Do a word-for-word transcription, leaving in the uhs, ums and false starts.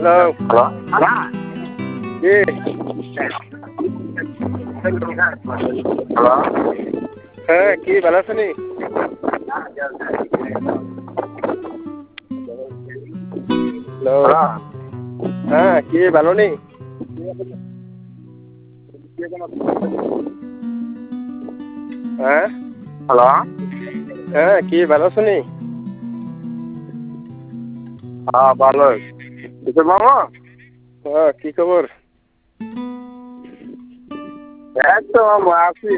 Hello hello কি hello হ্যাঁ কি ভালো আছেন? হ্যালো হ্যালো হ্যাঁ কি ভালো নেই? হ্যাঁ হ্যালো হ্যাঁ কি ভালো আছেন? হ্যাঁ ভালো কিশোর মামা হ্যাঁ কি খবর? একদম আছি